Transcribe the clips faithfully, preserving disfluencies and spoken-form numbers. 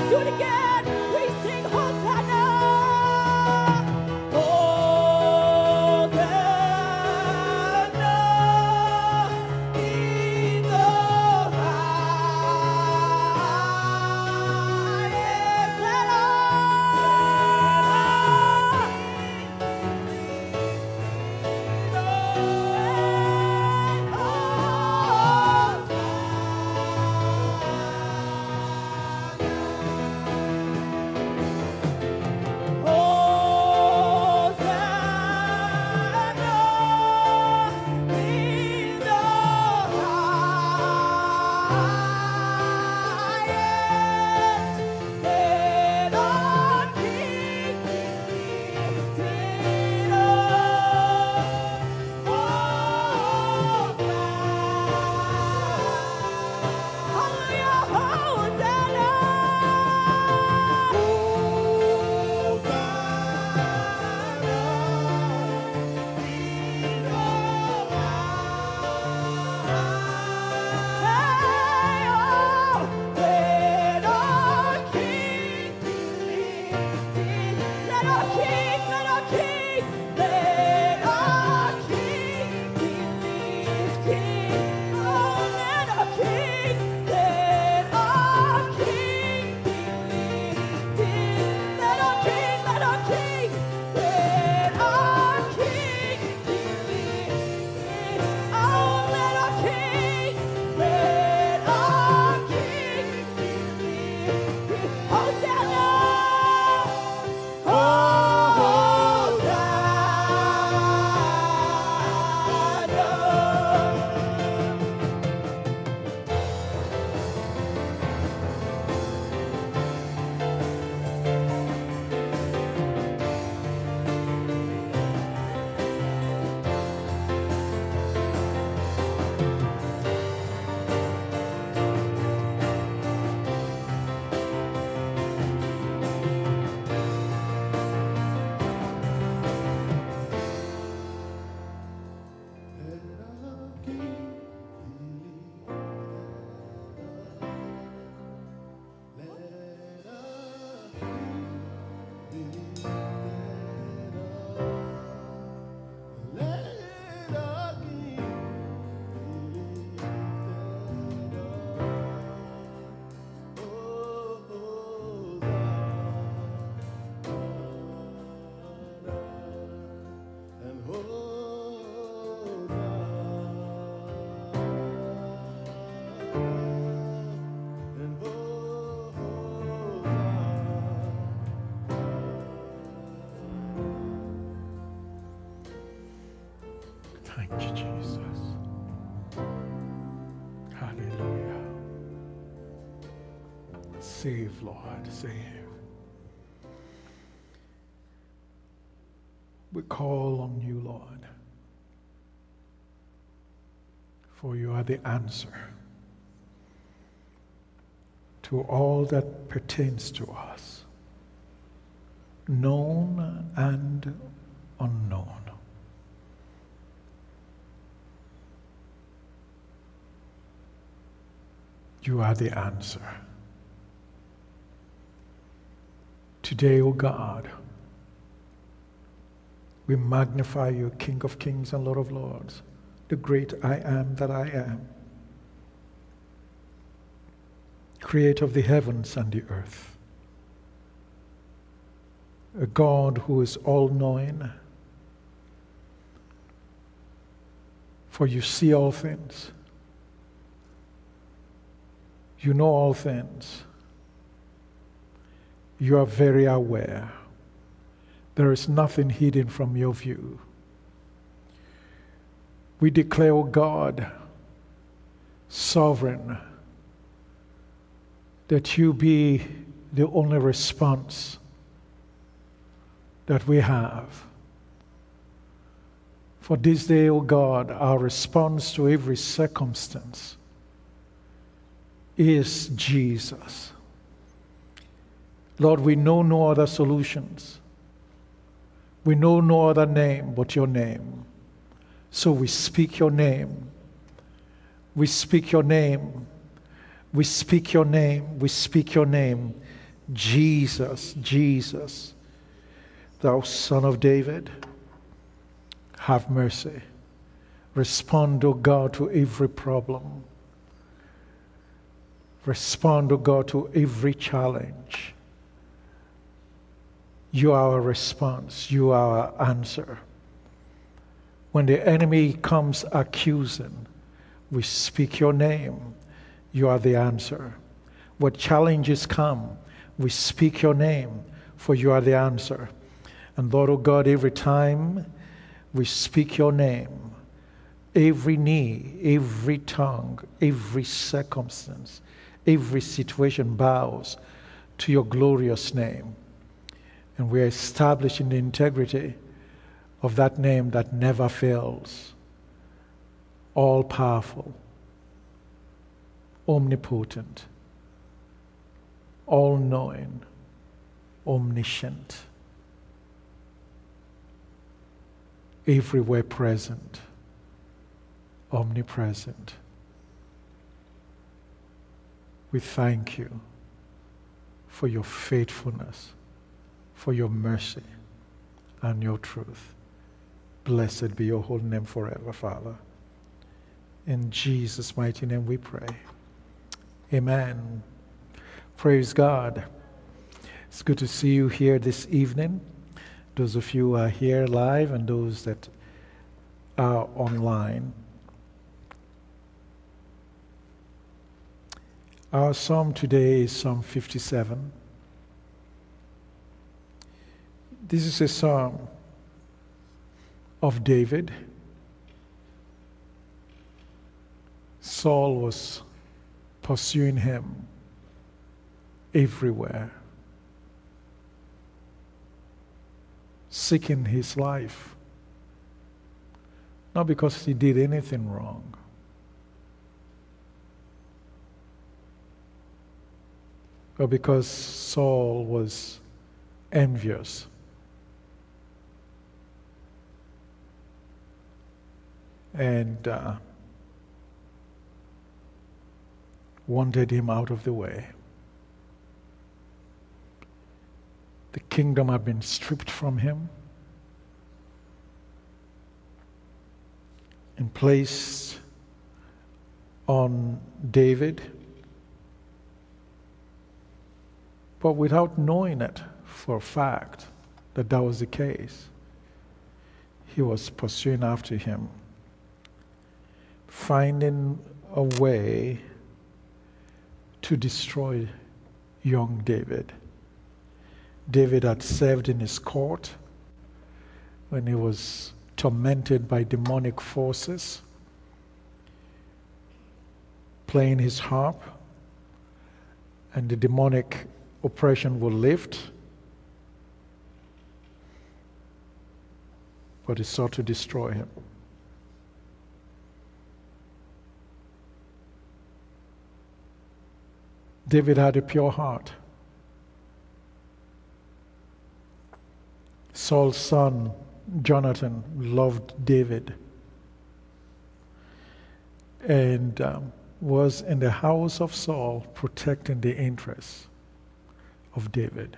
do it again. We sing Hosanna. Hosanna in the highest. Let Thank you, Jesus. Hallelujah. Save, Lord, save. We call on you, Lord, for you are the answer to all that pertains to us, known and unknown. You are the answer. Today, O God, we magnify you, King of Kings and Lord of Lords, the great I am that I am, creator of the heavens and the earth, a God who is all-knowing, for you see all things. You know all things. You are very aware. There is nothing hidden from your view. We declare, O God, sovereign, that you be the only response that we have. For this day, O God, our response to every circumstance is Jesus. Lord, we know no other solutions. We know no other name but your name. So we speak your name. We speak your name. We speak your name. We speak your name. Jesus, Jesus, thou Son of David, have mercy. Respond, O God, to every problem. Respond, O God, to every challenge. You are our response. You are our answer. When the enemy comes accusing, we speak your name. You are the answer. When challenges come, we speak your name, for you are the answer. And Lord, O God, every time we speak your name, every knee, every tongue, every circumstance, every situation bows to your glorious name. And we are establishing the integrity of that name that never fails, all-powerful, omnipotent, all-knowing, omniscient, everywhere present, omnipresent. We thank you for your faithfulness, for your mercy and your truth. Blessed be your holy name forever, Father. In Jesus' mighty name we pray. Amen. Praise God. It's good to see you here this evening. Those of you who are here live and those that are online. Our psalm today is Psalm fifty-seven. This is a psalm of David. Saul was pursuing him everywhere, seeking his life, not because he did anything wrong, but because Saul was envious. And uh, wanted him out of the way. The kingdom had been stripped from him and placed on David, but without knowing it for a fact that that was the case, he was pursuing after him, finding a way to destroy young David. David had served in his court when he was tormented by demonic forces, playing his harp, and the demonic oppression will lift, but he sought to destroy him. David had a pure heart. Saul's son, Jonathan, loved David and um, was in the house of Saul protecting the interests of David.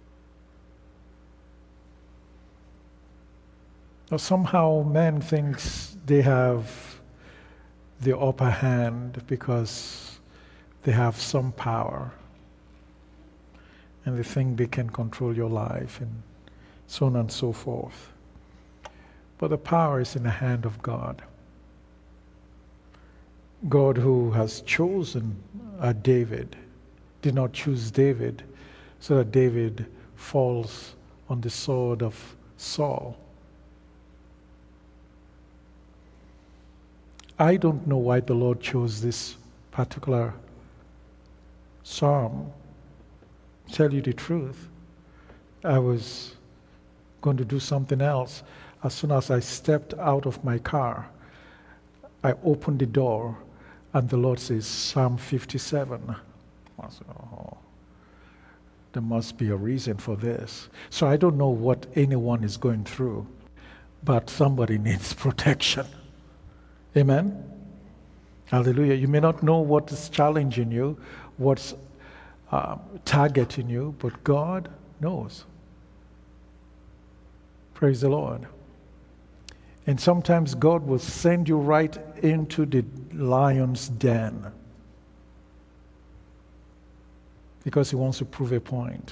Now, somehow man thinks they have the upper hand because they have some power and they think they can control your life and so on and so forth. But the power is in the hand of God. God, who has chosen a David, did not choose David so that David falls on the sword of Saul. I don't know why the Lord chose this particular psalm. Tell you the truth, I was going to do something else. As soon as I stepped out of my car, I opened the door and the Lord says, Psalm fifty-seven. I said, oh, there must be a reason for this. So I don't know what anyone is going through, but somebody needs protection. Amen? Hallelujah. You may not know what is challenging you, what's uh, targeting you, but God knows. Praise the Lord. And sometimes God will send you right into the lion's den because he wants to prove a point.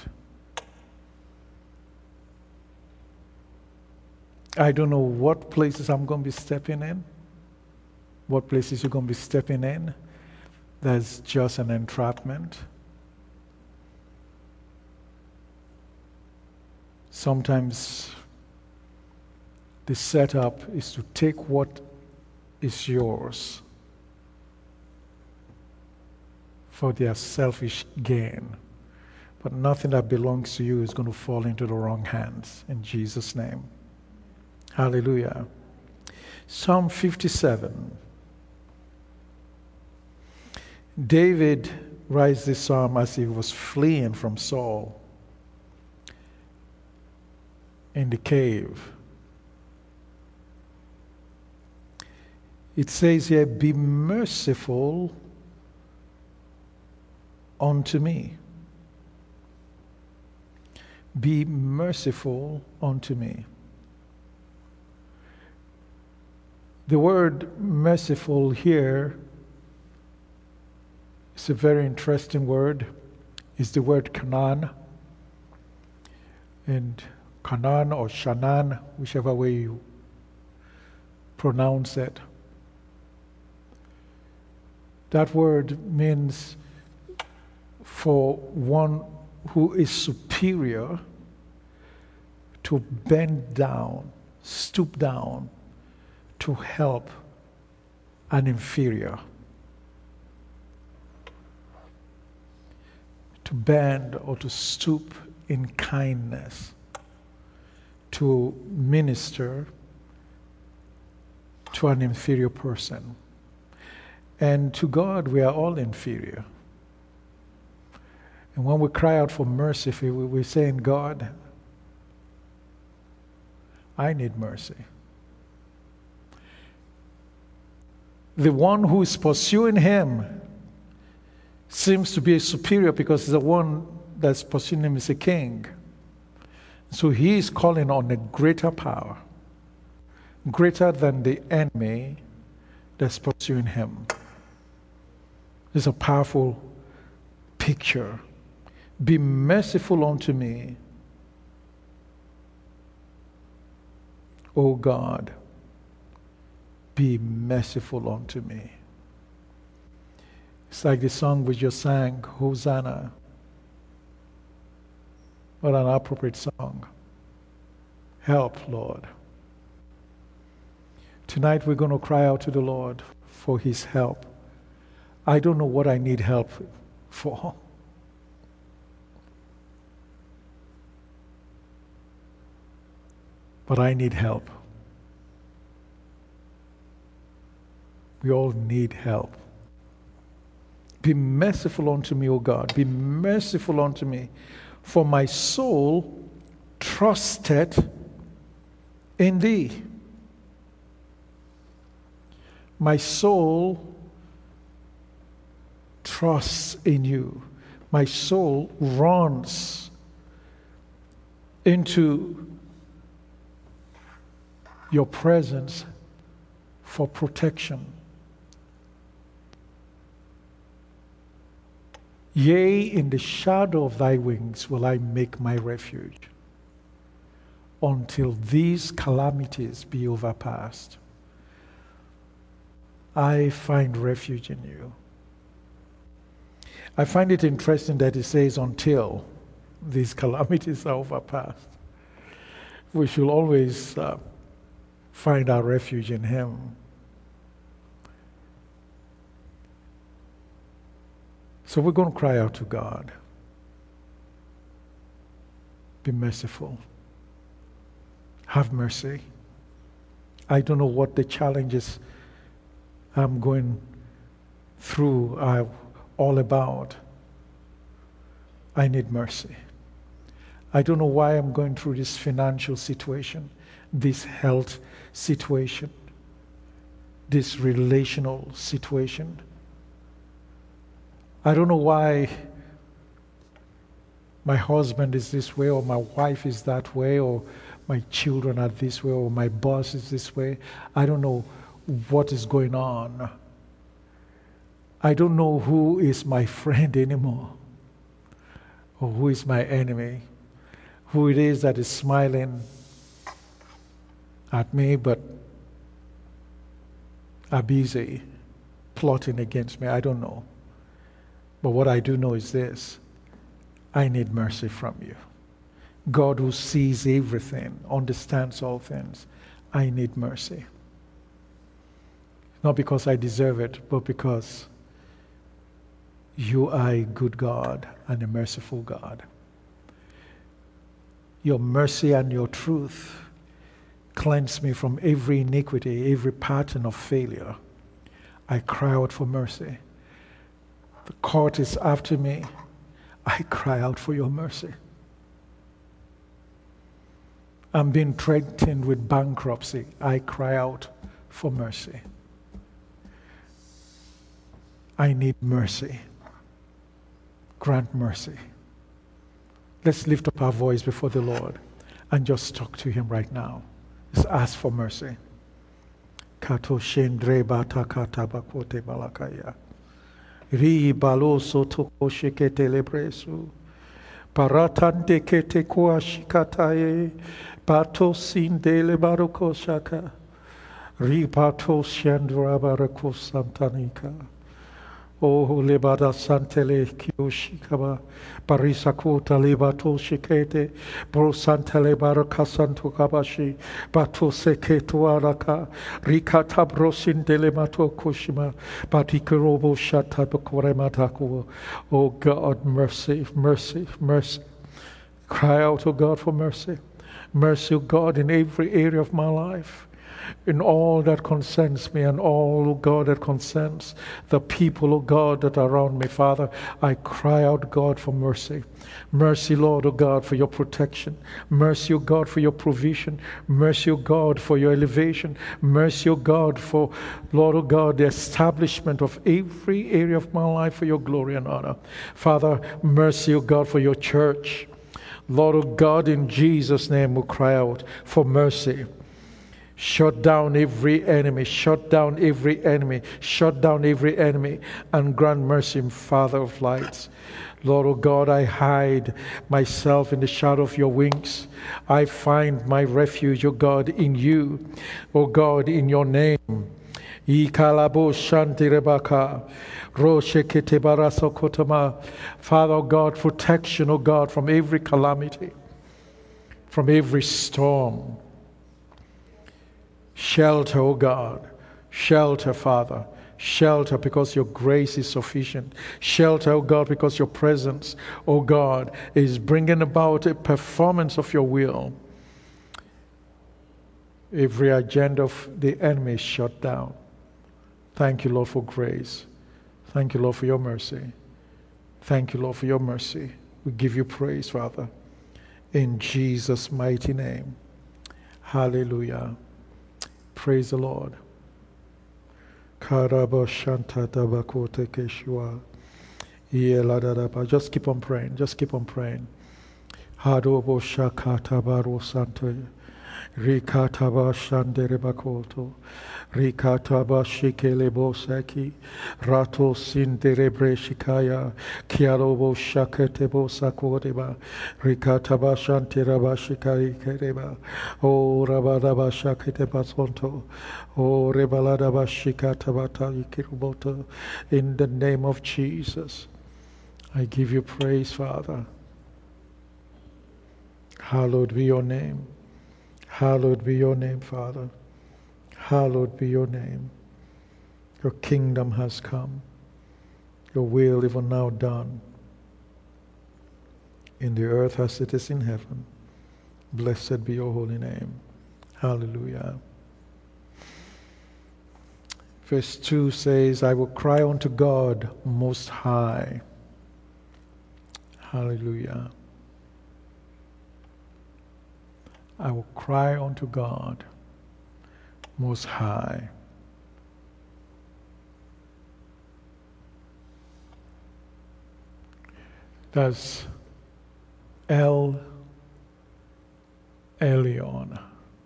I don't know what places I'm going to be stepping in, what places you're going to be stepping in. That's just an entrapment. Sometimes the setup is to take what is yours for their selfish gain. But nothing that belongs to you is going to fall into the wrong hands. In Jesus' name. Hallelujah. Psalm fifty-seven. David writes this psalm as he was fleeing from Saul in the cave. It says here, be merciful unto me. Be merciful unto me. The word merciful here is a very interesting word. It's the word Canaan. And Canaan or Shanaan, whichever way you pronounce it. That word means for one who is superior to bend down, stoop down, to help an inferior. To bend or to stoop in kindness, to minister to an inferior person. And to God, we are all inferior. And when we cry out for mercy, we're saying, God, I need mercy. The one who is pursuing him seems to be superior because the one that's pursuing him is a king. So he is calling on a greater power, greater than the enemy that's pursuing him. It's a powerful picture. Be merciful unto me, O God. Be merciful unto me. It's like the song we just sang, Hosanna. What an appropriate song. Help, Lord. Tonight we're going to cry out to the Lord for his help. I don't know what I need help for. But I need help. We all need help. Be merciful unto me, O God. Be merciful unto me. For my soul trusted in thee. My soul trusts in you. My soul runs into your presence for protection. Yea, in the shadow of thy wings will I make my refuge until these calamities be overpassed. I find refuge in you. I find it interesting that it says until these calamities are overpassed. We should always uh, find our refuge in him. So we're going to cry out to God. Be merciful. Have mercy. I don't know what the challenges I'm going through are all about. I need mercy. I don't know why I'm going through this financial situation, this health situation, this relational situation. I don't know why my husband is this way, or my wife is that way, or my children are this way, or my boss is this way. I don't know what is going on. I don't know who is my friend anymore, or who is my enemy, who it is that is smiling at me but are busy plotting against me. I don't know. But what I do know is this: I need mercy from you. God, who sees everything, understands all things, I need mercy. Not because I deserve it, but because you are a good God and a merciful God. Your mercy and your truth cleanse me from every iniquity, every pattern of failure. I cry out for mercy. The court is after me. I cry out for your mercy. I'm being threatened with bankruptcy. I cry out for mercy. I need mercy. Grant mercy. Let's lift up our voice before the Lord and just talk to him right now. Just ask for mercy. Kato shendre bata kata bakote balakaya. Ri baloso toko shikete lebresu. Paratante kete kwa shikataye. Pato sinde le baroko shaka. Ri pato shandra barako santanika. Oh, lebada santele kioshikaba, parisakota lebato shikete, pro santele baraka santo kabashi, bato seketo araka, rikata brosin delemato kushima, patikerobo shata bakorematako. Oh God, mercy, mercy, mercy. Cry out, oh God, for mercy. Mercy, oh God, in every area of my life. In all that concerns me and all, oh God, that concerns the people, oh God, that are around me, Father, I cry out, God, for mercy. Mercy, Lord, oh God, for your protection. Mercy, oh God, for your provision. Mercy, oh God, for your elevation. Mercy, oh God, for, Lord, oh God, the establishment of every area of my life for your glory and honor. Father, mercy, oh God, for your church. Lord, oh God, in Jesus' name we cry out for mercy. Shut down every enemy, shut down every enemy, shut down every enemy, and grant mercy, Father of lights. Lord, oh God, I hide myself in the shadow of your wings. I find my refuge, oh God, in you, oh God, in your name. Father, oh God, protection, oh God, from every calamity, from every storm. Shelter, oh God. Shelter, Father. Shelter because your grace is sufficient. Shelter, oh God, because your presence, oh God, is bringing about a performance of your will. Every agenda of the enemy is shut down. Thank you, Lord, for grace. Thank you, Lord, for your mercy. Thank you, Lord, for your mercy. We give you praise, Father. In Jesus' mighty name. Hallelujah. Praise the Lord. Just keep on praying. Just keep on praying. Rikataba Shanderebakoto, Rikataba Shikelebo Saki, Rato Sinderebre Shikaya, Kiarobo Shaketebo Sakodeba, Rikataba Shantiraba Shikari Kereba, O Rabadaba Shaketeba Sonto, O Rebaladaba Shikatabata Ikiruboto, in the name of Jesus. I give you praise, Father. Hallowed be your name. Hallowed be your name, Father. Hallowed be your name. Your kingdom has come. Your will even now done in the earth as it is in heaven. Blessed be your holy name. Hallelujah. Verse two says, I will cry unto God Most High. Hallelujah. I will cry unto God Most High. That's El Elyon.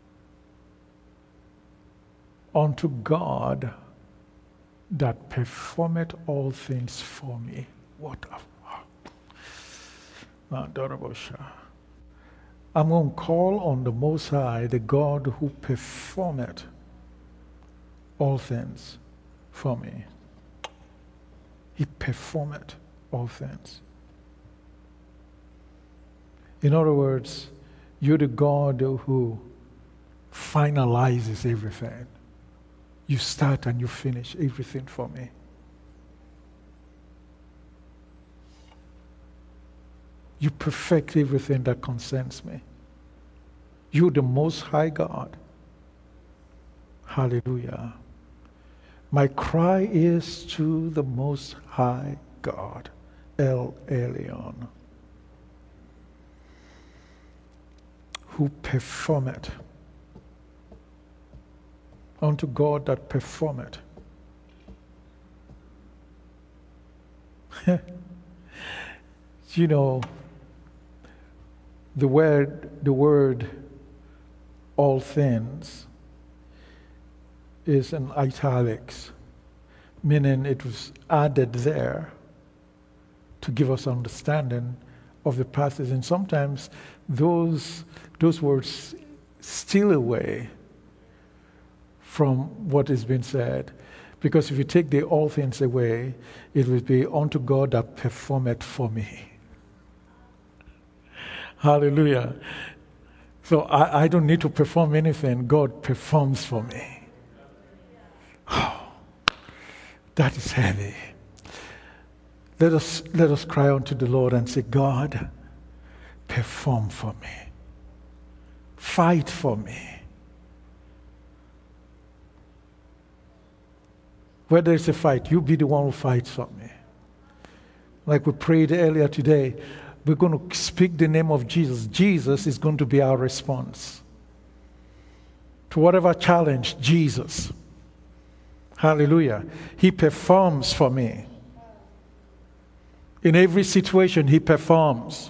Unto God that performeth all things for me. What a I'm going to call on the Most High, the God who performeth all things for me. He performeth all things. In other words, you're the God who finalizes everything. You start and you finish everything for me. You perfect everything that concerns me. You're the Most High God. Hallelujah. My cry is to the Most High God, El Elyon, who performeth, unto God that performeth. You know, the word, the word all things is in italics, meaning it was added there to give us understanding of the passage. And sometimes those, those words steal away from what has been said. Because if you take the all things away, it will be unto God that performeth for me. Hallelujah. So I, I don't need to perform anything. God performs for me. Oh, that is heavy. Let us, let us cry unto the Lord and say, God, perform for me. Fight for me. Where there is a fight, you be the one who fights for me. Like we prayed earlier today, we're going to speak the name of Jesus. Jesus is going to be our response to whatever challenge. Jesus. Hallelujah. He performs for me. In every situation, He performs.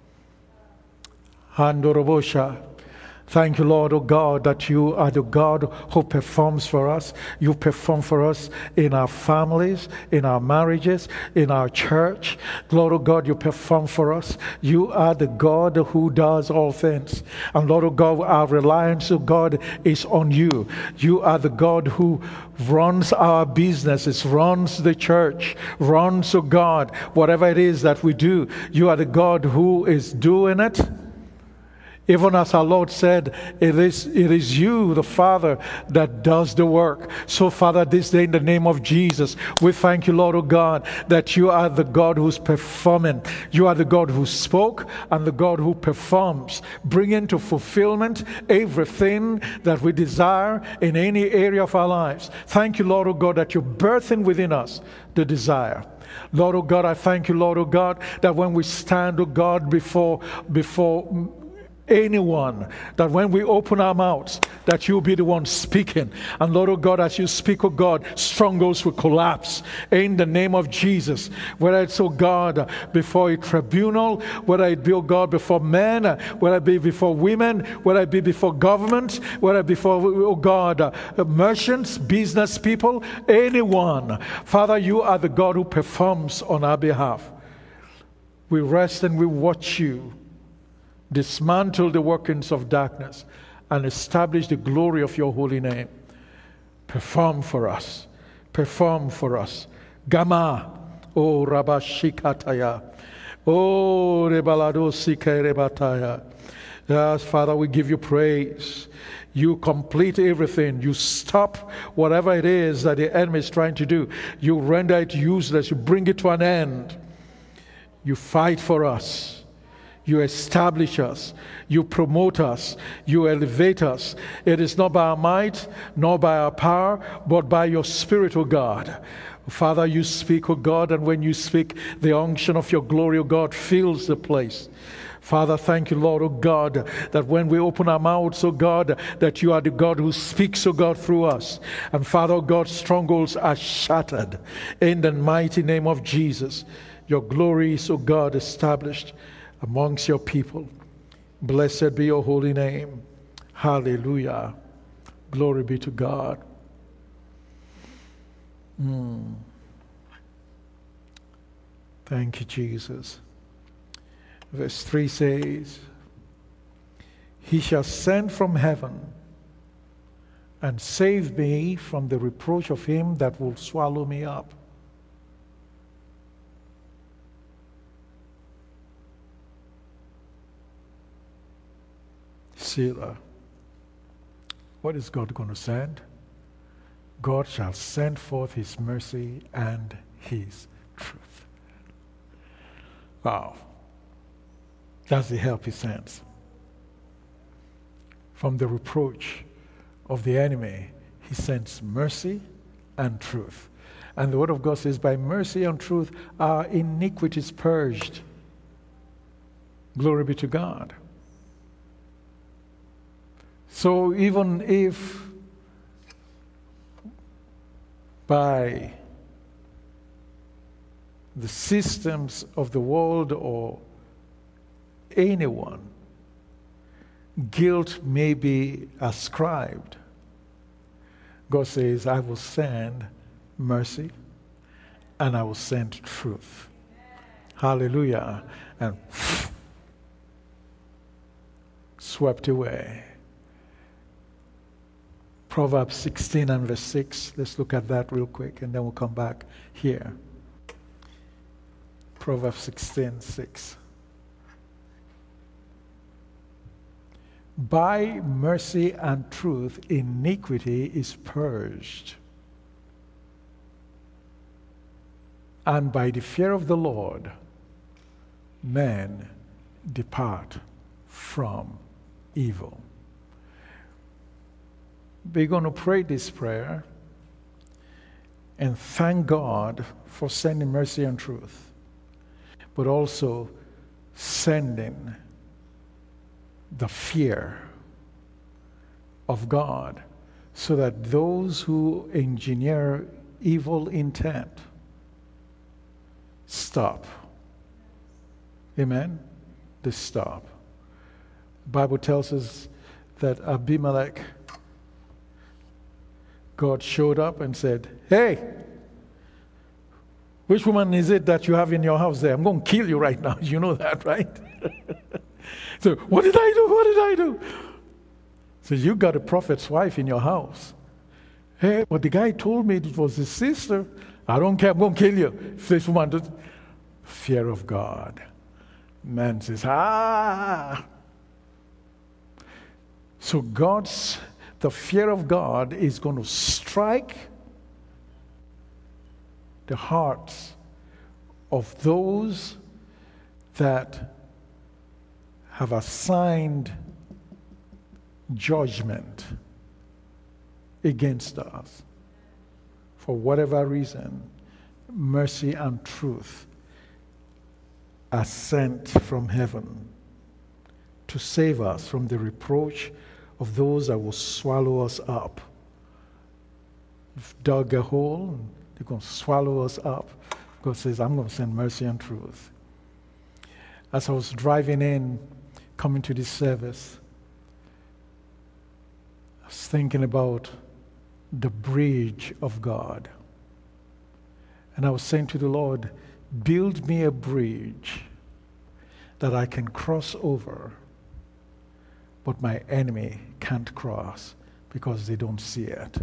Handorobosha. Thank you, Lord, oh God, that you are the God who performs for us. You perform for us in our families, in our marriages, in our church. Lord, oh God, you perform for us. You are the God who does all things. And Lord, oh God, our reliance, oh God, is on you. You are the God who runs our businesses, runs the church, runs, oh God, whatever it is that we do. You are the God who is doing it. Even as our Lord said, it is, it is you, the Father, that does the work. So, Father, this day in the name of Jesus, we thank you, Lord, oh God, that you are the God who's performing. You are the God who spoke and the God who performs, bringing to fulfillment everything that we desire in any area of our lives. Thank you, Lord, oh God, that you're birthing within us the desire. Lord, oh God, I thank you, Lord, oh God, that when we stand, oh God, before, before anyone, that when we open our mouths, that you'll be the one speaking. And Lord, oh God, as you speak, oh God, strongholds will collapse in the name of Jesus. Whether it's, oh God, before a tribunal, whether it be, oh God, before men, whether it be before women, whether it be before government, whether it be before, oh God, uh, merchants, business people, anyone. Father, you are the God who performs on our behalf. We rest and we watch you dismantle the workings of darkness and establish the glory of your holy name. Perform for us. Perform for us. Gama. O Rabashikataya. O Rebalado Sike Rebataya. Yes, Father, we give you praise. You complete everything. You stop whatever it is that the enemy is trying to do. You render it useless. You bring it to an end. You fight for us. You establish us. You promote us. You elevate us. It is not by our might, nor by our power, but by your Spirit, O God. Father, you speak, O God, and when you speak, the unction of your glory, O God, fills the place. Father, thank you, Lord, O God, that when we open our mouths, O God, that you are the God who speaks, O God, through us. And Father, O God, strongholds are shattered in the mighty name of Jesus. Your glory is, O God, established. amongst your people. Blessed be your holy name. Hallelujah. Glory be to God. Mm. Thank you, Jesus. Verse three says, He shall send from heaven and save me from the reproach of him that will swallow me up. Selah. What is God going to send? God shall send forth his mercy and his truth. Wow. That's the help he sends. From the reproach of the enemy, he sends mercy and truth. And the word of God says, by mercy and truth our iniquities purged. Glory be to God. So even if by the systems of the world or anyone, guilt may be ascribed, God says, I will send mercy and I will send truth. Hallelujah. And swept away. Proverbs sixteen and verse six. Let's look at that real quick and then we'll come back here. Proverbs sixteen, six. By mercy and truth, iniquity is purged. And by the fear of the Lord, men depart from evil. We're going to pray this prayer and thank God for sending mercy and truth, but also sending the fear of God so that those who engineer evil intent stop. Amen? They stop. The Bible tells us that Abimelech, God showed up and said, hey, which woman is it that you have in your house there? I'm going to kill you right now. You know that, right? So, what did I do? What did I do? So, you got a prophet's wife in your house. Hey, but the guy told me it was his sister. I don't care. I'm going to kill you. If this woman does. Fear of God. Man says, ah. So, God's The fear of God is going to strike the hearts of those that have assigned judgment against us. For whatever reason, mercy and truth are sent from heaven to save us from the reproach of those that will swallow us up. You've dug a hole, they're going to swallow us up. God says, I'm going to send mercy and truth. As I was driving in, coming to this service, I was thinking about the bridge of God. And I was saying to the Lord, build me a bridge that I can cross over, but my enemy can't cross because they don't see it.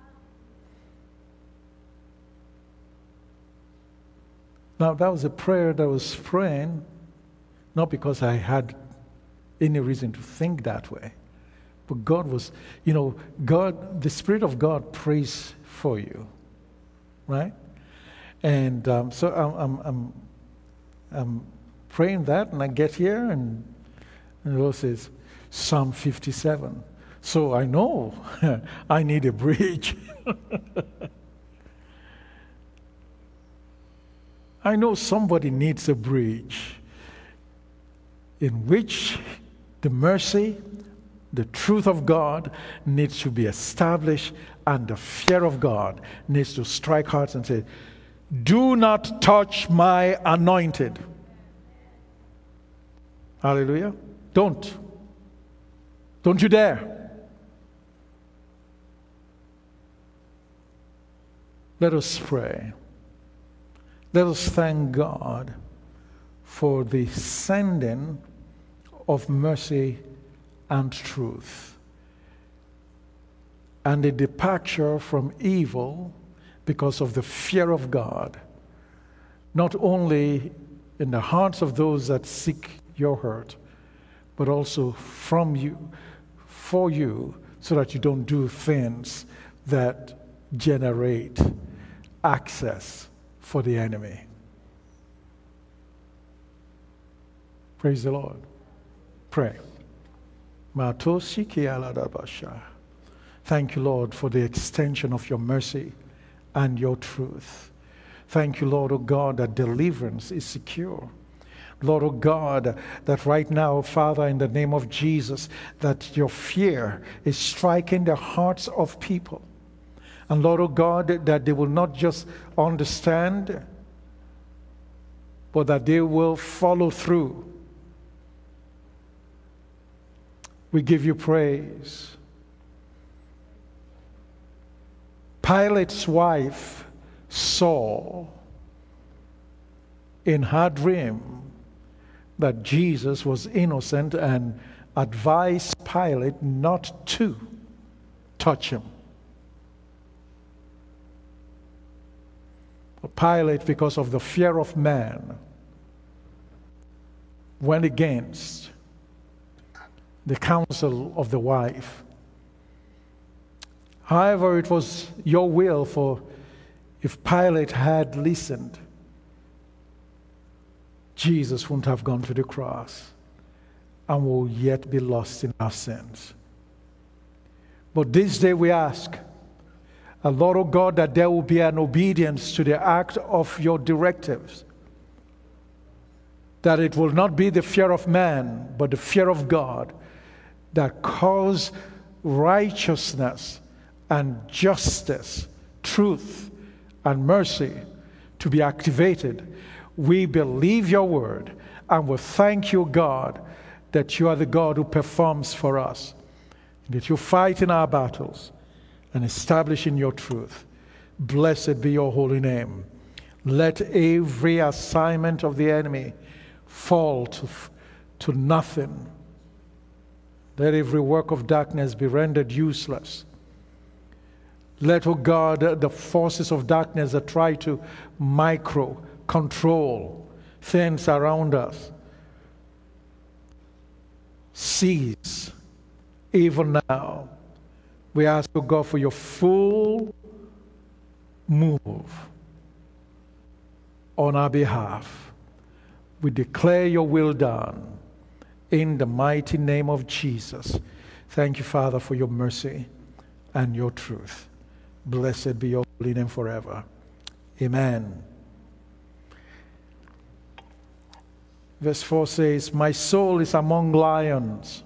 Now, that was a prayer that I was praying, not because I had any reason to think that way, but God was, you know, God, the Spirit of God prays for you, right? And um, so I'm, I'm, I'm, I'm praying that, and I get here, and, and the Lord says, Psalm fifty-seven. So I know I need a bridge. I know somebody needs a bridge in which the mercy, the truth of God needs to be established, and the fear of God needs to strike hearts and say, do not touch my anointed. Hallelujah. Don't. Don't you dare. Let us pray. Let us thank God for the sending of mercy and truth, and the departure from evil because of the fear of God, not only in the hearts of those that seek your hurt, but also from you, for you, so that you don't do things that generate access for the enemy. Praise the Lord. Pray. Thank you, Lord, for the extension of your mercy and your truth. Thank you, Lord, oh God, that deliverance is secure. Lord, oh God, that right now, Father, in the name of Jesus, that your fear is striking the hearts of people. And Lord, oh God, that they will not just understand, but that they will follow through. We give you praise. Pilate's wife saw in her dream that Jesus was innocent and advised Pilate not to touch him. But Pilate, because of the fear of man, went against the counsel of the wife. However, it was your will, for if Pilate had listened, Jesus wouldn't have gone to the cross and will yet be lost in our sins. But this day we ask, uh, Lord, oh God, that there will be an obedience to the act of your directives, that it will not be the fear of man, but the fear of God that cause righteousness and justice, truth and mercy to be activated. We believe your word, and we thank you, God, that you are the God who performs for us, that you fight in our battles and establish in your truth. Blessed be your holy name. Let every assignment of the enemy fall to, to nothing. Let every work of darkness be rendered useless. Let, oh God, the forces of darkness that try to micro control things around us cease even now. We ask, oh God, for your full move on our behalf. We declare your will done in the mighty name of Jesus. Thank you, Father, for your mercy and your truth. Blessed be your holy name forever. Amen. Verse four says, my soul is among lions,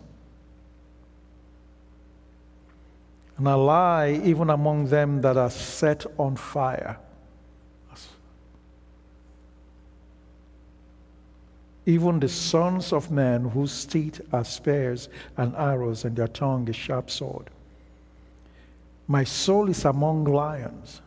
and I lie even among them that are set on fire. Even the sons of men whose teeth are spears and arrows, and their tongue a sharp sword. My soul is among lions,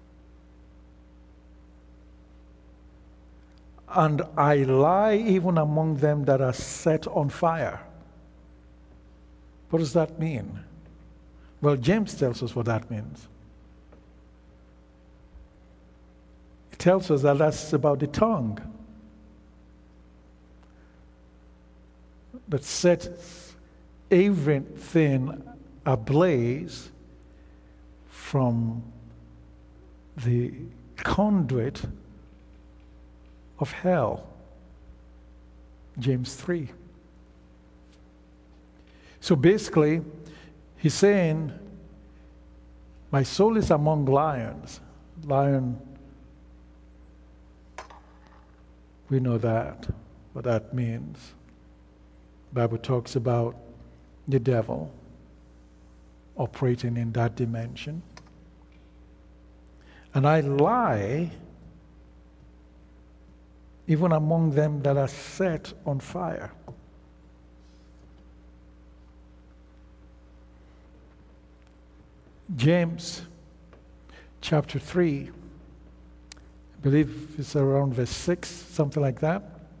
and I lie even among them that are set on fire. What does that mean? Well, James tells us what that means. He tells us that that's about the tongue that sets everything ablaze from the conduit of hell. James three. So basically, he's saying, my soul is among lions. Lion, we know that, what that means. The Bible talks about the devil operating in that dimension. And I lie even among them that are set on fire. James chapter three, I believe it's around verse six, something like that.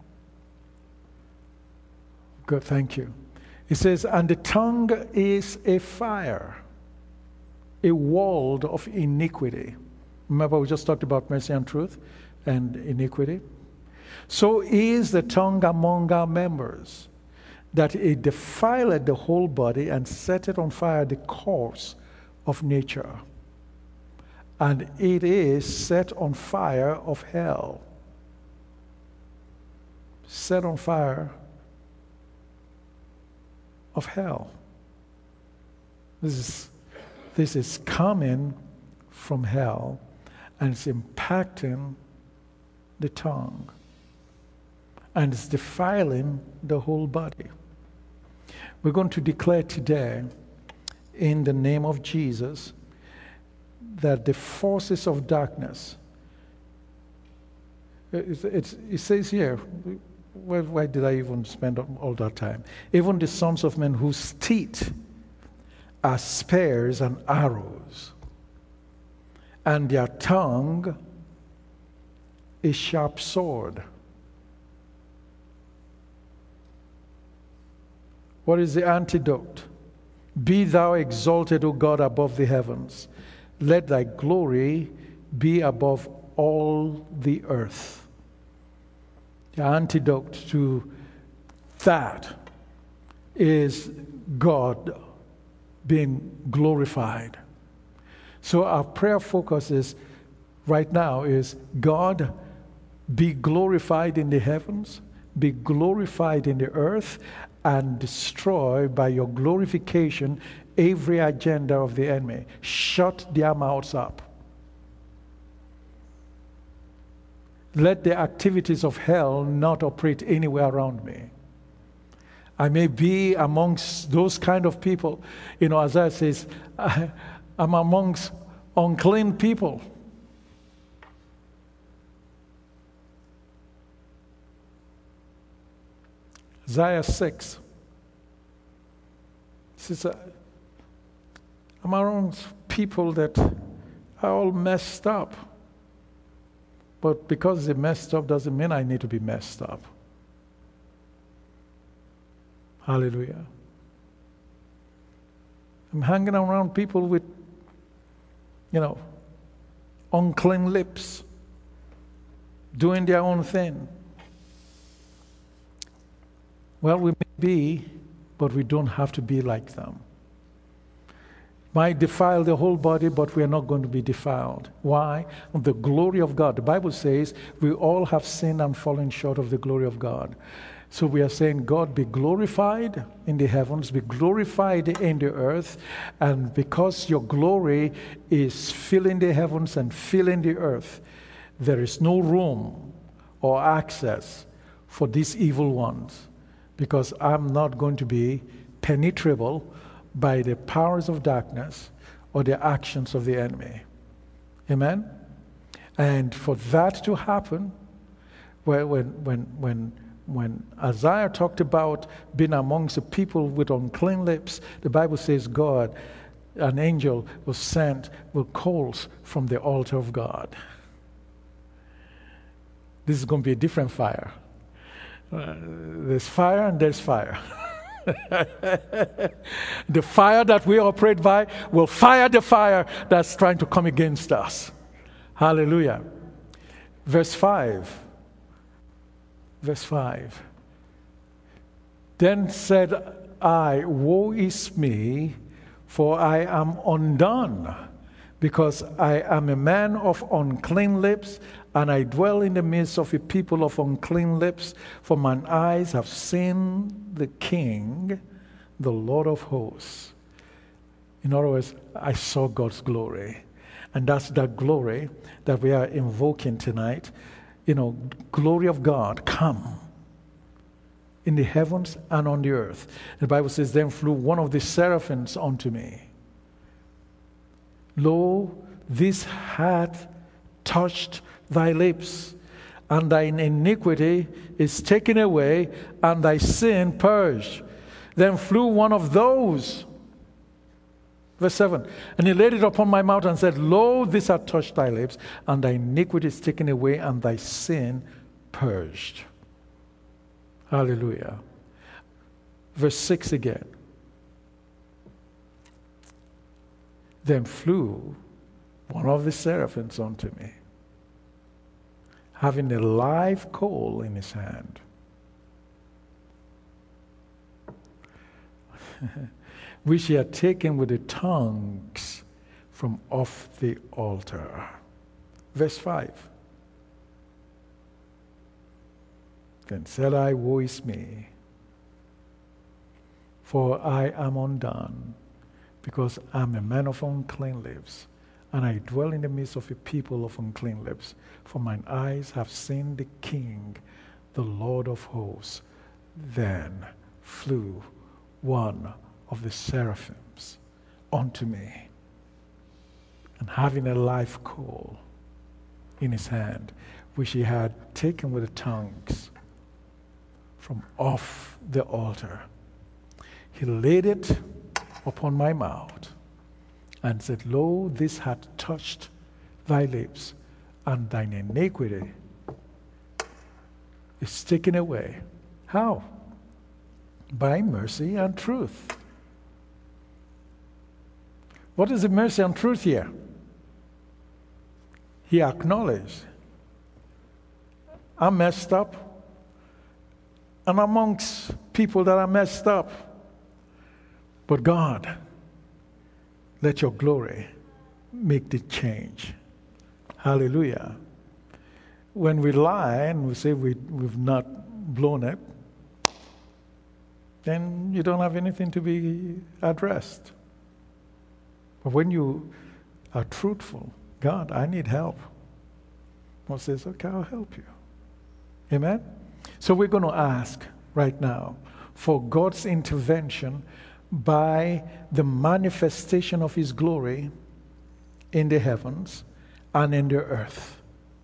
Good, thank you. It says, and the tongue is a fire, a world of iniquity. Remember, we just talked about mercy and truth and iniquity. So is the tongue among our members, that it defileth the whole body and setteth on fire the course of nature. And it is set on fire of hell. Set on fire of hell. This is, this is coming from hell, and it's impacting the tongue, and it's defiling the whole body. We're going to declare today, in the name of Jesus, that the forces of darkness, it's, it's, it says here, why, why did I even spend all that time? Even the sons of men whose teeth are spears and arrows, and their tongue a sharp sword. What is the antidote? Be thou exalted, O God, above the heavens. Let thy glory be above all the earth. The antidote to that is God being glorified. So our prayer focus is right now is, God, be glorified in the heavens, be glorified in the earth, and destroy by your glorification every agenda of the enemy. Shut their mouths up. Let the activities of hell not operate anywhere around me. I may be amongst those kind of people. You know, Isaiah says, I, I'm amongst unclean people. Isaiah six. Says, I'm around people that are all messed up. But because they're messed up doesn't mean I need to be messed up. Hallelujah. I'm hanging around people with, you know, unclean lips, doing their own thing. Well, we may be, but we don't have to be like them. Might defile the whole body, but we are not going to be defiled. Why? The glory of God. The Bible says we all have sinned and fallen short of the glory of God. So we are saying, God, be glorified in the heavens, be glorified in the earth, and because your glory is filling the heavens and filling the earth, there is no room or access for these evil ones, because I'm not going to be penetrable by the powers of darkness or the actions of the enemy. Amen? And for that to happen, when when when when Isaiah talked about being amongst the people with unclean lips, the Bible says God, an angel was sent with coals from the altar of God. This is going to be a different fire. Uh, there's fire and there's fire. The fire that we operate by will fire the fire that's trying to come against us. Hallelujah. Verse five. Verse five. Then said I, woe is me, for I am undone, because I am a man of unclean lips, and I dwell in the midst of a people of unclean lips, for mine eyes have seen the King, the Lord of hosts. In other words, I saw God's glory. And that's that glory that we are invoking tonight. You know, glory of God, come in the heavens and on the earth. The Bible says, then flew one of the seraphims unto me. Lo, this hath touched thy lips, and thine iniquity is taken away, and thy sin purged. Then flew one of those Verse seven, and he laid it upon my mouth and said, Lo, this hath touched thy lips, and thy iniquity is taken away, and thy sin purged. Hallelujah. Verse six again. Then flew one of the seraphims unto me, having a live coal in his hand, which he had taken with the tongues from off the altar. Verse five. Then said I, Woe is me, for I am undone, because I am a man of unclean lips, and I dwell in the midst of a people of unclean lips. For mine eyes have seen the King, the Lord of hosts. Then flew one of the seraphims unto me, and having a live coal in his hand, which he had taken with the tongues from off the altar, he laid it upon my mouth and said, Lo, this hath touched thy lips, and thine iniquity is taken away. How? By mercy and truth. What is the mercy and truth here? He acknowledged, I'm messed up, and amongst people that are messed up. But God, let your glory make the change. Hallelujah. When we lie and we say we, we've not blown it, then you don't have anything to be addressed. But when you are truthful, God, I need help. God says, okay, I'll help you. Amen? So we're going to ask right now for God's intervention by the manifestation of his glory in the heavens and in the earth,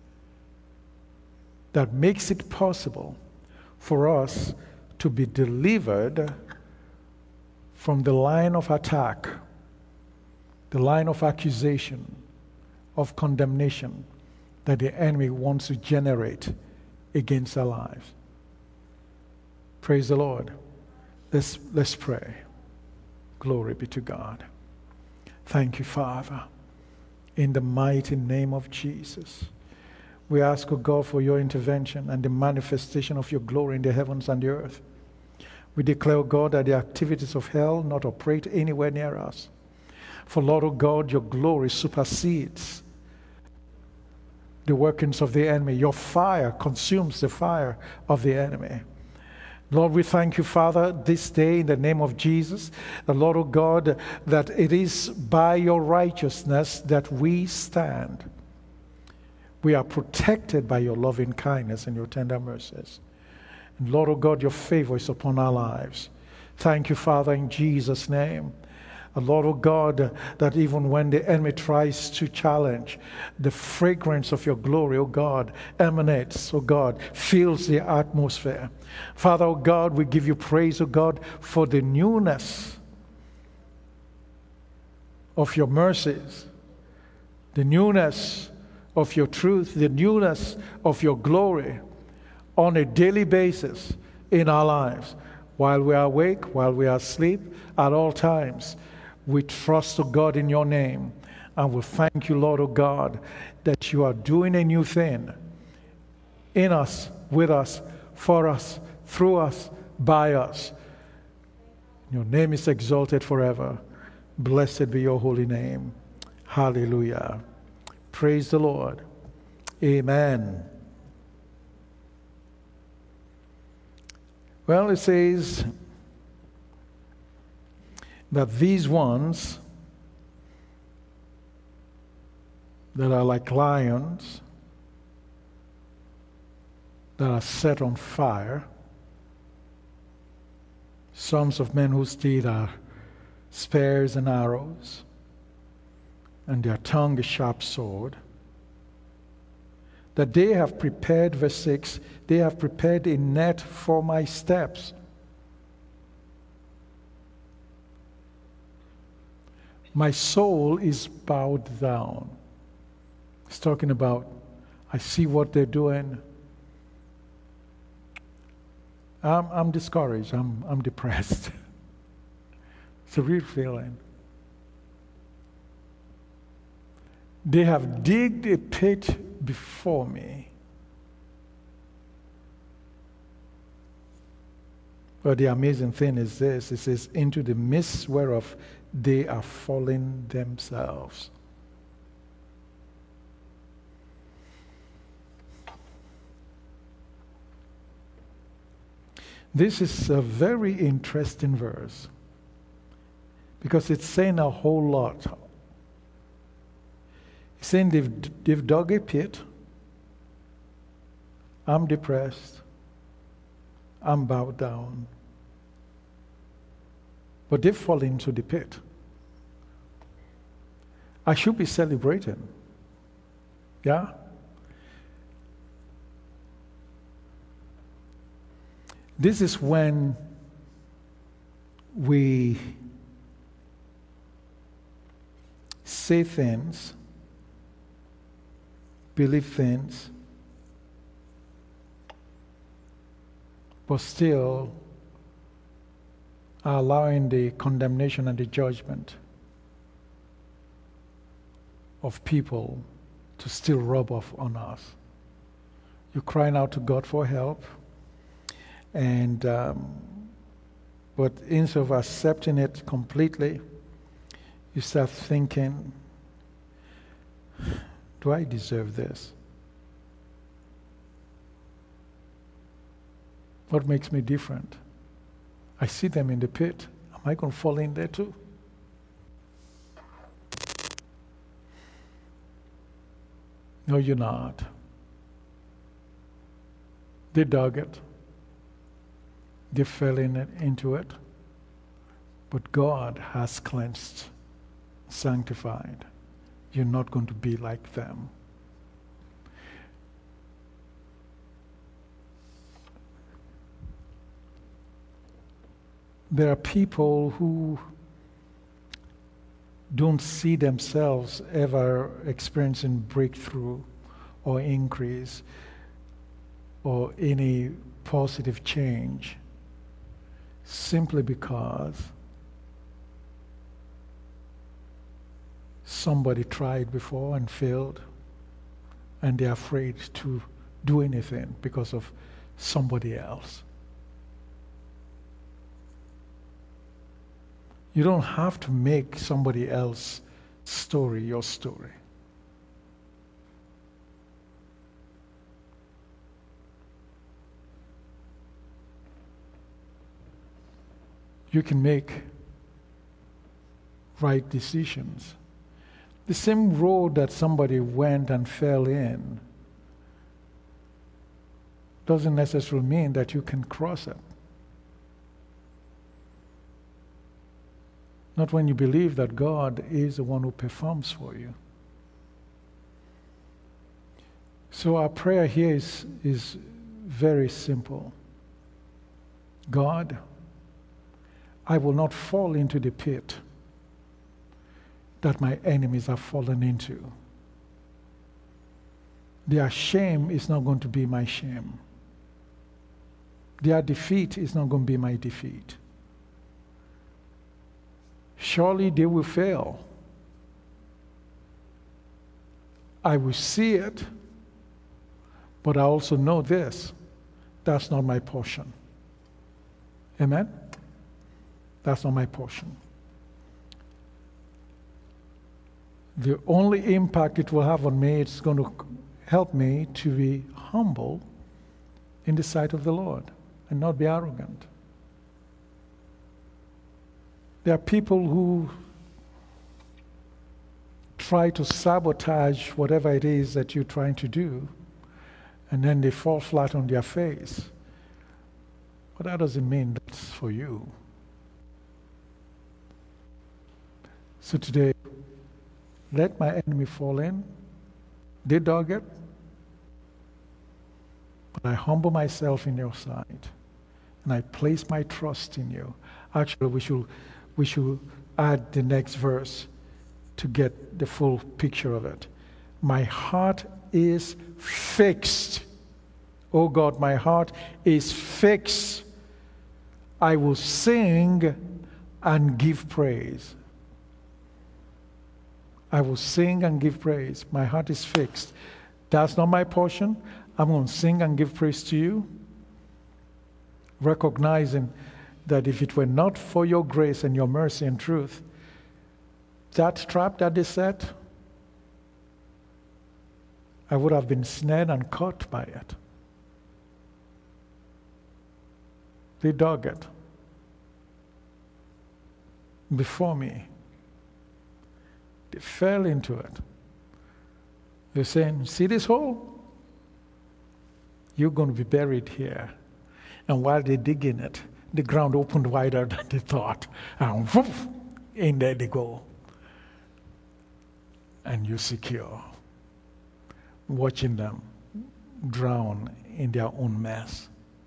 that makes it possible for us to be delivered from the line of attack, the line of accusation, of condemnation that the enemy wants to generate against our lives. Praise the Lord. Let's, let's pray. Glory be to God. Thank you, Father. In the mighty name of Jesus, we ask, O God, for your intervention and the manifestation of your glory in the heavens and the earth. We declare, O God, that the activities of hell not operate anywhere near us. For, Lord, O God, your glory supersedes the workings of the enemy. Your fire consumes the fire of the enemy. Lord, we thank you, Father, this day in the name of Jesus, the Lord, O God, that it is by your righteousness that we stand. We are protected by your loving kindness and your tender mercies. And Lord, O God, your favor is upon our lives. Thank you, Father, in Jesus' name. Lord, oh God, that even when the enemy tries to challenge, the fragrance of your glory, oh God, emanates, oh God, fills the atmosphere. Father, oh God, we give you praise, oh God, for the newness of your mercies, the newness of your truth, the newness of your glory on a daily basis in our lives. While we are awake, while we are asleep, at all times, we trust, O God, in your name. And we thank you, Lord, O God, that you are doing a new thing in us, with us, for us, through us, by us. Your name is exalted forever. Blessed be your holy name. Hallelujah. Praise the Lord. Amen. Well, it says that these ones that are like lions, that are set on fire, sons of men whose teeth are spears and arrows, and their tongue a sharp sword, that they have prepared, verse six, they have prepared a net for my steps. My soul is bowed down. He's talking about, I see what they're doing. I'm, I'm discouraged. I'm, I'm depressed. It's a real feeling. They have digged a pit before me. But the amazing thing is this, it says, into the midst whereof they are falling themselves. This is a very interesting verse because it's saying a whole lot. It's saying they've, they've dug a pit. I'm depressed. I'm bowed down. But they've fallen into the pit. I should be celebrating. Yeah? This is when we say things, believe things, but still are allowing the condemnation and the judgment of people to still rub off on us. You're crying out to God for help, and um, but instead of accepting it completely, you start thinking, do I deserve this? What makes me different? I see them in the pit. Am I going to fall in there too? No, you're not. They dug it. They fell in it, into it. But God has cleansed, sanctified. You're not going to be like them. There are people who don't see themselves ever experiencing breakthrough or increase or any positive change simply because somebody tried before and failed, and they're afraid to do anything because of somebody else. You don't have to make somebody else's story your story. You can make right decisions. The same road that somebody went and fell in doesn't necessarily mean that you can cross it. Not when you believe that God is the one who performs for you. So our prayer here is, is very simple. God, I will not fall into the pit that my enemies have fallen into. Their shame is not going to be my shame. Their defeat is not going to be my defeat. Surely they will fail. I will see it, but I also know this. That's not my portion. Amen? That's not my portion. The only impact it will have on me, it's going to help me to be humble in the sight of the Lord and not be arrogant. There are people who try to sabotage whatever it is that you're trying to do, and then they fall flat on their face. But that doesn't mean that's for you. So today, let my enemy fall in. They dug it. But I humble myself in your sight, and I place my trust in you. Actually, we should we should add the next verse. to get the full picture of it. My heart is fixed. Oh God, my heart is fixed. I will sing and give praise. I will sing and give praise. My heart is fixed. That's not my portion. I'm going to sing and give praise to you, recognizing that if it were not for your grace and your mercy and truth, that trap that they set, I would have been snared and caught by it. They dug it before me. They fell into it. They're saying, see this hole? You're going to be buried here. And while they dig in it, the ground opened wider than they thought. And woof, in there they go. And you're secure, watching them drown in their own mess.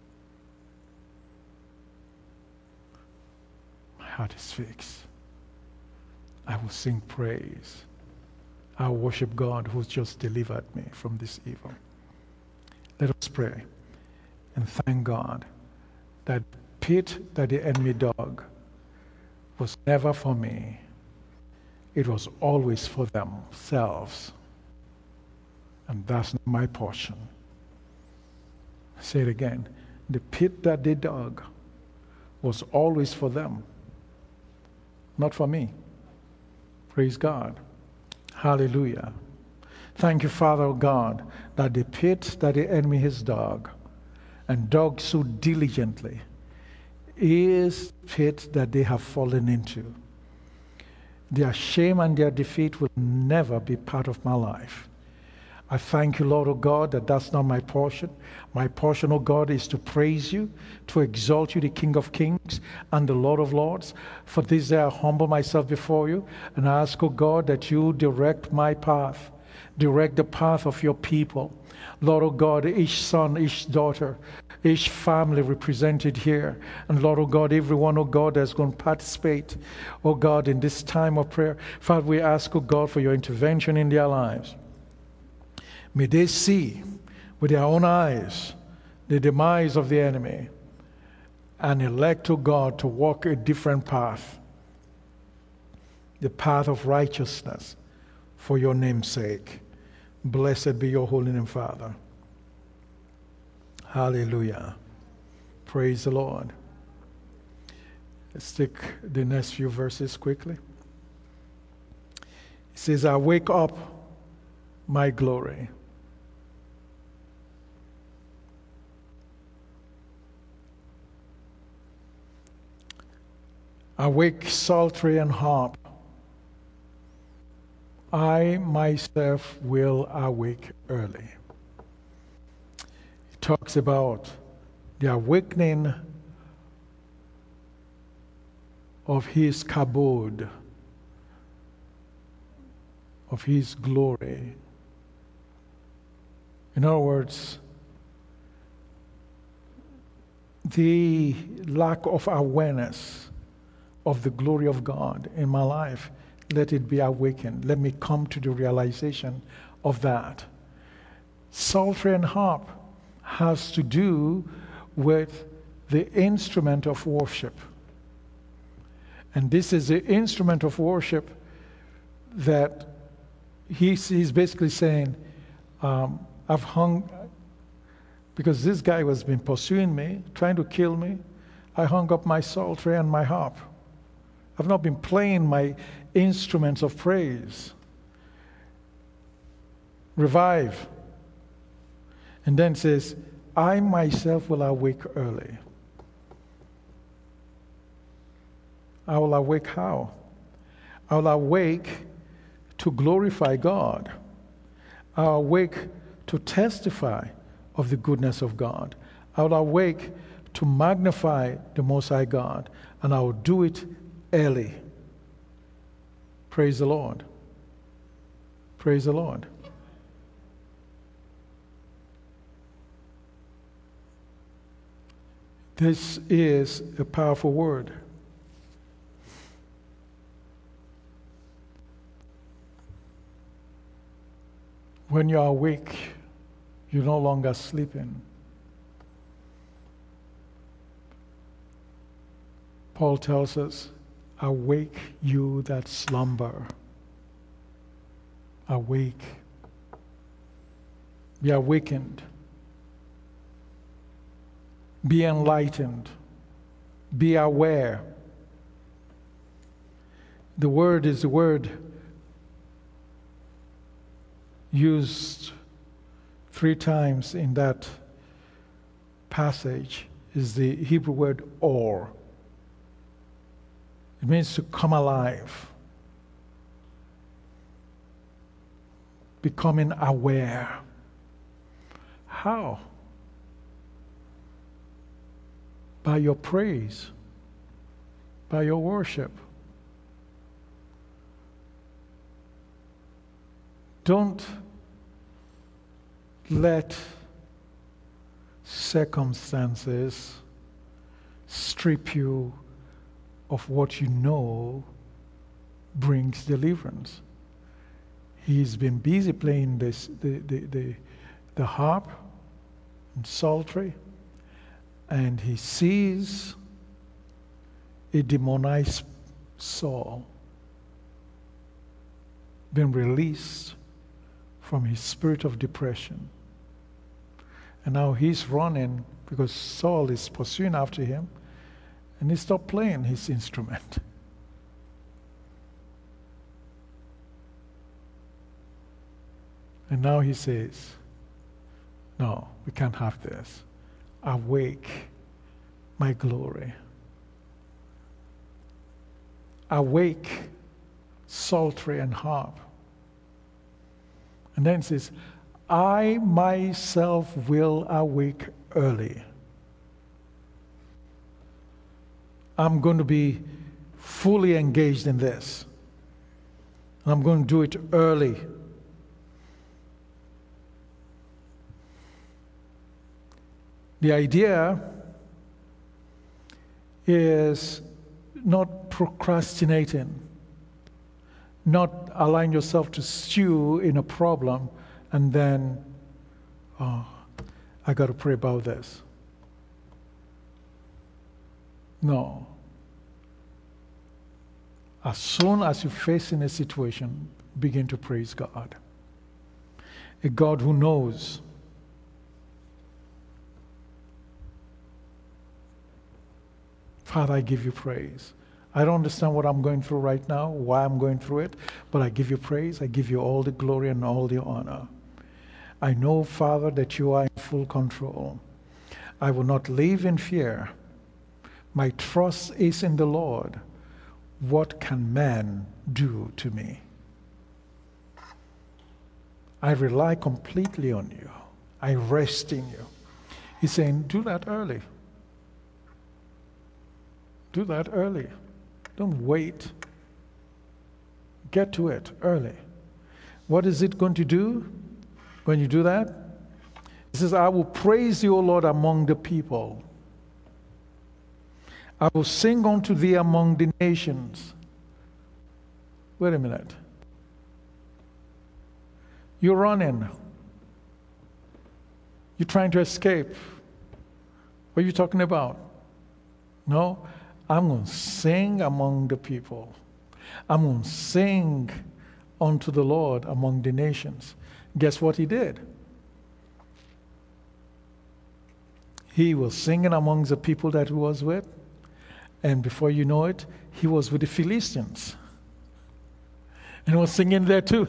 My heart is fixed. I will sing praise. I will worship God who's just delivered me from this evil. Let us pray and thank God that pit that the enemy dug was never for me. It was always for themselves. And that's not my portion. Say it again. The pit that they dug was always for them, not for me. Praise God. Hallelujah. Thank you, Father God, that the pit that the enemy has dug and dug so diligently is pit that they have fallen into. Their shame and their defeat will never be part of my life. I thank you, Lord, O God, that that's not my portion. My portion, O God, is to praise you, to exalt you, the King of Kings and the Lord of Lords. For this day I humble myself before you and I ask, O God, that you direct my path, direct the path of your people. Lord, O God, each son, each daughter, each family represented here. And Lord, oh God, everyone, oh God, that's going to participate, oh God, in this time of prayer. Father, we ask, oh God, for your intervention in their lives. May they see with their own eyes the demise of the enemy and elect, oh God, to walk a different path, the path of righteousness for your name's sake. Blessed be your holy name, Father. Hallelujah. Praise the Lord. Let's take the next few verses quickly. It says, I wake up my glory. Awake psaltery and harp. I myself will awake early. It talks about the awakening of his kabod, of his glory. In other words, the lack of awareness of the glory of God in my life, let it be awakened. Let me come to the realization of that. Psaltery and harp has to do with the instrument of worship. And this is the instrument of worship that he's, he's basically saying, um, I've hung, because this guy has been pursuing me, trying to kill me, I hung up my psaltery and my harp. I've not been playing my instruments of praise. Revive. And then says, I myself will awake early. I will awake how? I will awake to glorify God. I will awake to testify of the goodness of God. I will awake to magnify the Most High God. And I will do it early. Praise the Lord. Praise the Lord. This is a powerful word. When you are awake, you're no longer sleeping. Paul tells us, awake you that slumber. Awake. Be awakened. Be enlightened. Be aware. The word is the word used three times in that passage is the Hebrew word or. It means to come alive. Becoming aware. How? By your praise, by your worship. Don't let circumstances strip you of what you know brings deliverance. He's been busy playing this, the, the, the, the harp and psaltery, and he sees a demonized Saul being released from his spirit of depression. And now he's running because Saul is pursuing after him, and he stopped playing his instrument. And now he says, no, we can't have this. Awake, my glory. Awake, psaltery and harp. And then it says, I myself will awake early. I'm going to be fully engaged in this. And I'm going to do it early. The idea is not procrastinating, not allowing yourself to stew in a problem and then, oh, I got to pray about this. No. As soon as you face in a situation, begin to praise God. A God who knows. Father, I give you praise. I don't understand what I'm going through right now, why I'm going through it, but I give you praise. I give you all the glory and all the honor. I know, Father, that you are in full control. I will not live in fear. My trust is in the Lord. What can man do to me? I rely completely on you. I rest in you. He's saying, do that early. Do that early. Don't wait. Get to it early. What is it going to do when you do that? He says, I will praise you, O Lord, among the people. I will sing unto thee among the nations. Wait a minute. You're running. You're trying to escape. What are you talking about? No, I'm going to sing among the people. I'm going to sing unto the Lord among the nations. Guess what he did? He was singing amongst the people that he was with. And before you know it, he was with the Philistines. And was singing there too.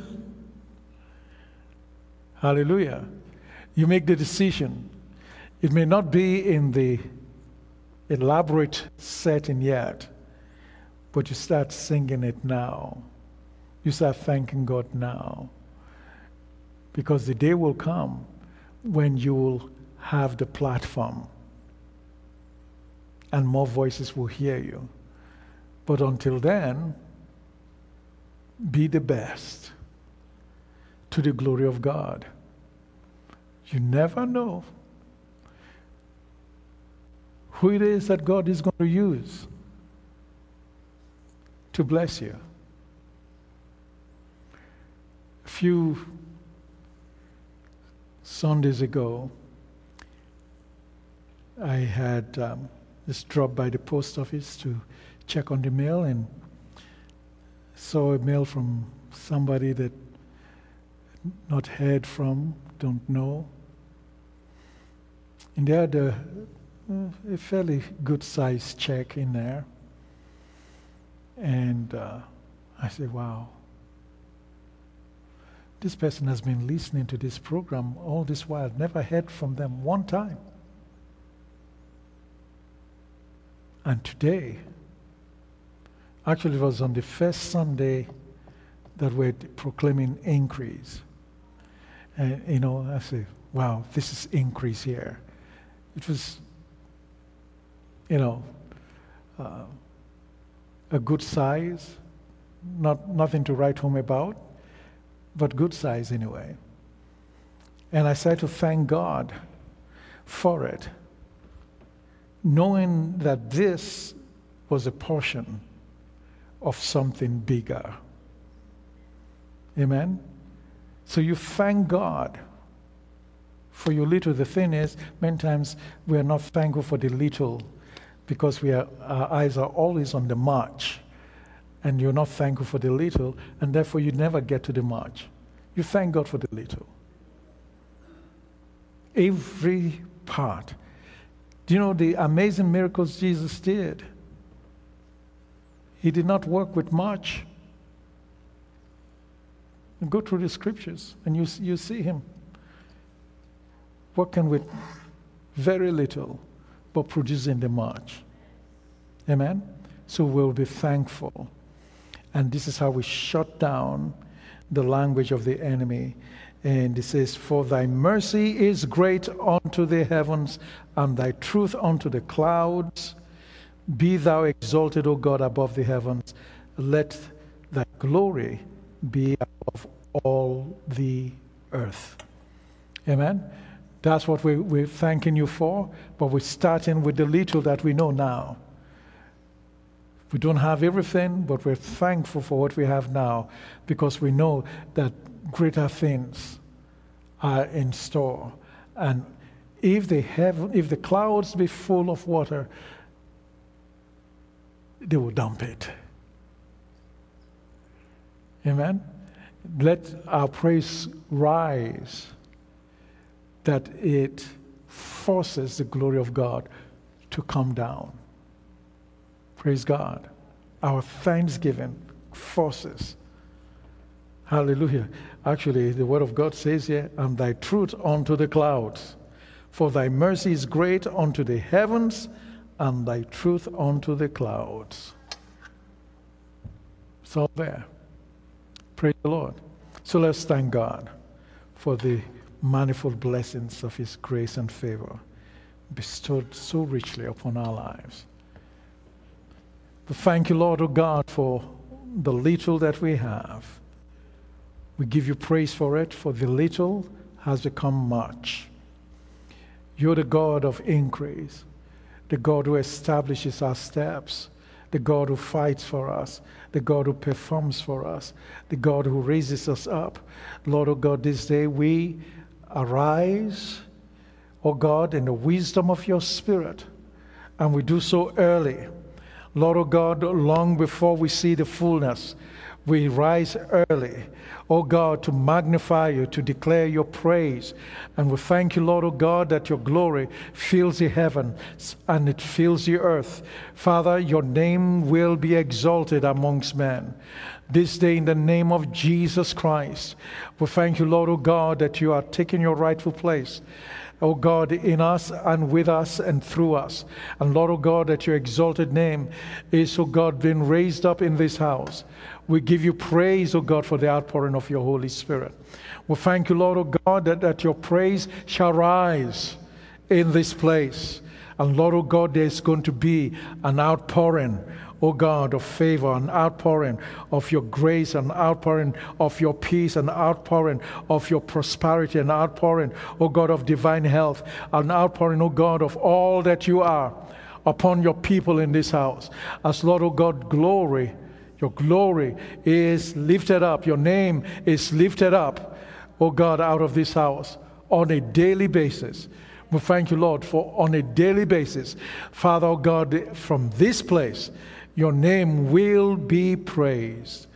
Hallelujah. You make the decision. It may not be in the elaborate setting yet, but you start singing it now. You start thanking God now. Because the day will come when you will have the platform and more voices will hear you. But until then, be the best to the glory of God. You never know who it is that God is going to use to bless you. A few Sundays ago, I had um, just dropped by the post office to check on the mail and saw a mail from somebody that not heard from, don't know. And they had a, a fairly good sized check in there. And uh, I said, wow, this person has been listening to this program all this while, never heard from them one time. And today, actually it was on the first Sunday that we're proclaiming increase. And, you know, I say, wow, this is increase here. It was, you know, uh, a good size, not nothing to write home about, but good size anyway. And I started to thank God for it, knowing that this was a portion of something bigger. Amen? So you thank God for your little. The thing is, many times we are not thankful for the little because we are, our eyes are always on the much, and you're not thankful for the little, and therefore you never get to the much. You thank God for the little. Every part. Do you know the amazing miracles Jesus did? He did not work with much. You go through the scriptures and you, you see him working with very little but producing the much. Amen? So we'll be thankful. And this is how we shut down the language of the enemy. And it says, for thy mercy is great unto the heavens, and thy truth unto the clouds. Be thou exalted, O God, above the heavens. Let thy glory be above all the earth. Amen? That's what we, we're thanking you for, but we're starting with the little that we know now. We don't have everything, but we're thankful for what we have now, because we know that greater things are in store. And if the heaven, if the clouds be full of water, they will dump it. Amen? Let our praise rise, that it forces the glory of God to come down. Praise God. Our thanksgiving forces. Hallelujah. Actually, the word of God says here, and thy truth unto the clouds. For thy mercy is great unto the heavens, and thy truth unto the clouds. It's all there. Praise the Lord. So let's thank God for the manifold blessings of his grace and favor bestowed so richly upon our lives. But thank you, Lord, O God, for the little that we have. We give you praise for it, for the little has become much. You're the God of increase, the God who establishes our steps, the God who fights for us, the God who performs for us, the God who raises us up. Lord, O God, this day we arise, O God, in the wisdom of your Spirit, and we do so early. Lord, O God, long before we see the fullness, we rise early, O God, to magnify you, to declare your praise. And we thank you, Lord, O God, that your glory fills the heavens and it fills the earth. Father, your name will be exalted amongst men. This day, in the name of Jesus Christ, we thank you, Lord, O God, that you are taking your rightful place, O God, in us and with us and through us. And Lord, O God, that your exalted name is, O God, being raised up in this house. We give you praise, O God, for the outpouring of your Holy Spirit. We thank you, Lord, O God, that, that your praise shall rise in this place. And Lord, O God, there's going to be an outpouring, O God, of favor, an outpouring of your grace, an outpouring of your peace, an outpouring of your prosperity, an outpouring, O God, of divine health, an outpouring, O God, of all that you are upon your people in this house. As Lord, O God, glory, your glory is lifted up, your name is lifted up, O God, out of this house. on a daily basis. We thank you, Lord, for on a daily basis. Father God, from this place, your name will be praised.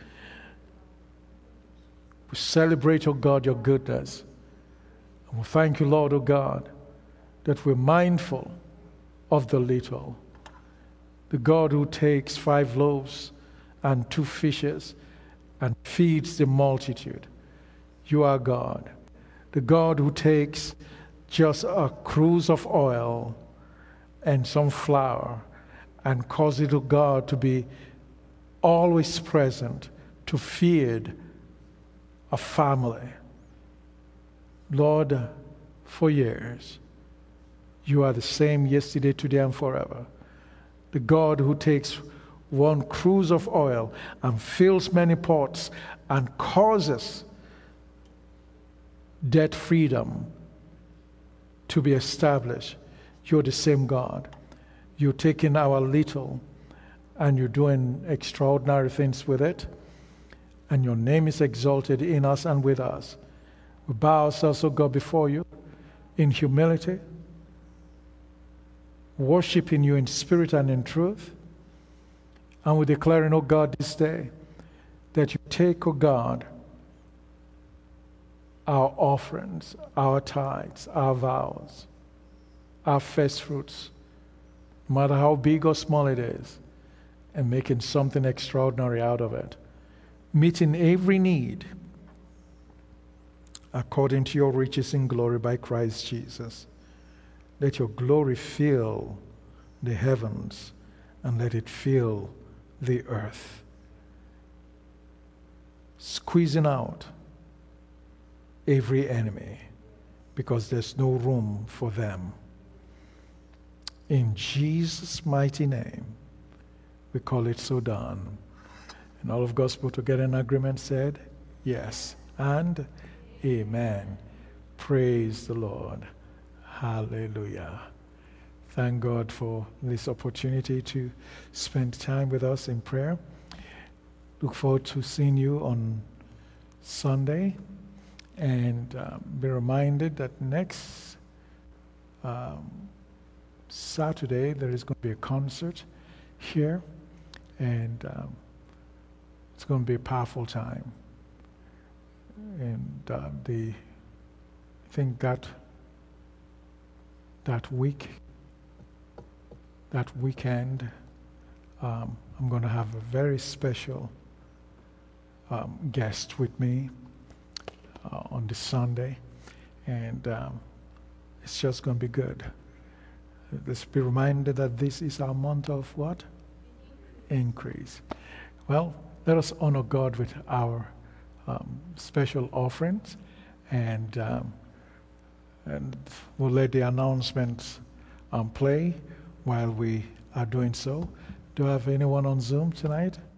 We celebrate, oh God, your goodness. And we thank you, Lord, oh God, that we're mindful of the little. The God who takes five loaves and two fishes and feeds the multitude. You are God. The God who takes just a cruse of oil and some flour and cause it, oh God, to be always present to feed a family. Lord, for years, you are the same yesterday, today, and forever. The God who takes one cruse of oil and fills many pots and causes debt freedom to be established. You're the same God. You're taking our little and you're doing extraordinary things with it. And your name is exalted in us and with us. We bow ourselves, O God, before you in humility, worshiping you in spirit and in truth. And we're declaring, O God, this day that you take, O God, our offerings, our tithes, our vows, our first fruits, no matter how big or small it is, and making something extraordinary out of it, meeting every need according to your riches in glory by Christ Jesus. Let your glory fill the heavens and let it fill the earth, squeezing out every enemy because there's no room for them. In Jesus' mighty name, we call it so done. And all of God's people together in agreement said, yes and amen. Praise the Lord. Hallelujah. Thank God for this opportunity to spend time with us in prayer. Look forward to seeing you on Sunday. And um, be reminded that next um, Saturday there is going to be a concert here. And um, it's going to be a powerful time. And uh, the, I think that that week, that weekend, um, I'm going to have a very special um, guest with me uh, on this Sunday, and um, it's just going to be good. Let's be reminded that this is our month of what? Increase. Well, let us honor God with our um, special offerings, and um, and we'll let the announcements um, play while we are doing so. Do I have anyone on Zoom tonight?